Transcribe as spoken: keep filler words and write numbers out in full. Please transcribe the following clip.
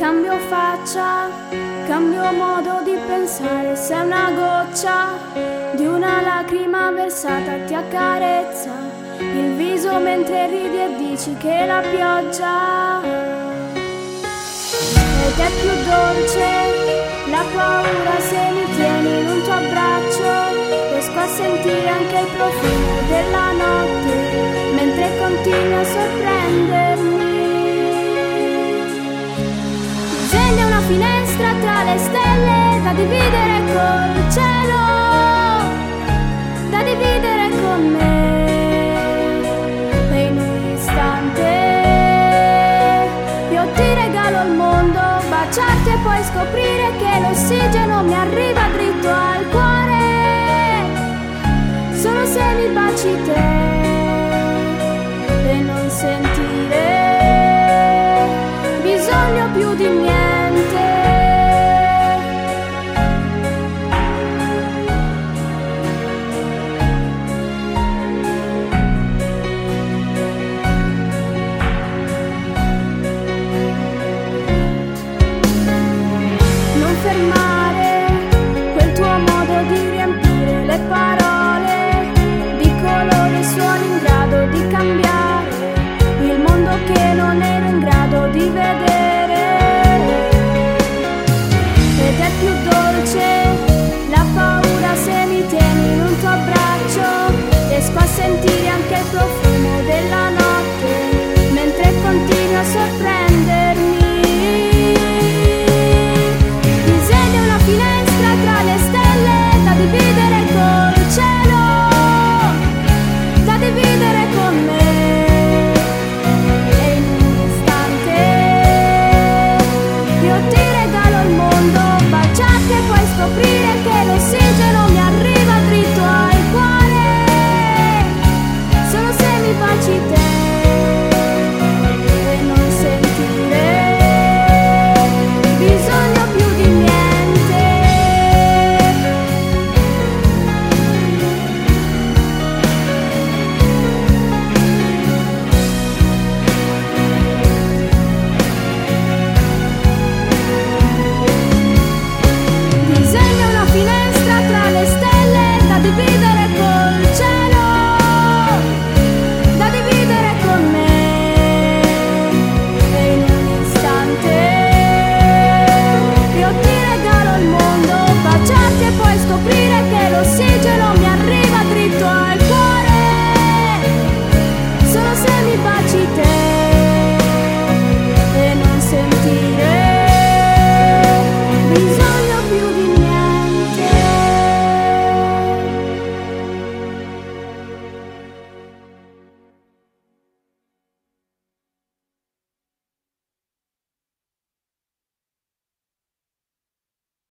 cambio faccia, cambio modo di pensare. Sei una goccia di una lacrima versata, ti accarezza il viso mentre ridi e dici che la pioggia ed è più dolce la paura se mi tieni in un tuo abbraccio. Riesco a sentire anche il profumo della notte mentre continui a sorprendermi. Disegna una finestra tra le stelle da dividere col cielo, da dividere con me. E in un istante io ti regalo il mondo, baciarti e poi scoprire che l'ossigeno mi arriva dritto al cuore solo se mi baci te.